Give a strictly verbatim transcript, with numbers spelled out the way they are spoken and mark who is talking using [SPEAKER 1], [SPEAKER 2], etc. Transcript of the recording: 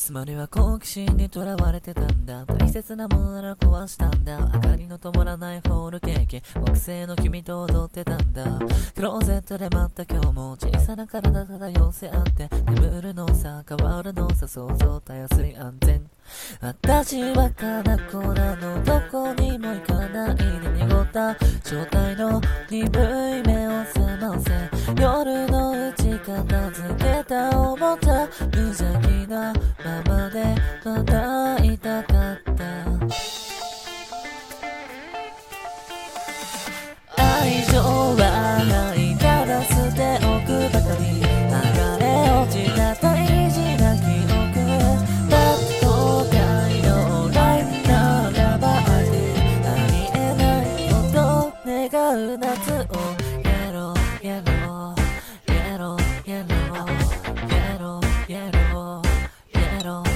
[SPEAKER 1] つまりは好奇心にとらわれてたんだ。大切なものなら壊したんだ。明かりの灯らないホールケーキ、惑星の君と踊ってたんだ。クローゼットで待った今日も小さな体漂せ合って眠るのさ変わるのさ想像たやすい安全。私はかな子なのどこにも行かないで濁った状態の鈍い目を覚ませ夜のうち片付けた思った無邪気なままでまだいたかった愛情は愛から捨ておくばかり流れ落ちた大事な記憶だと界のラインならばありえないこと願う夏をイエローイエローイエローイエローイエローイエローイエロー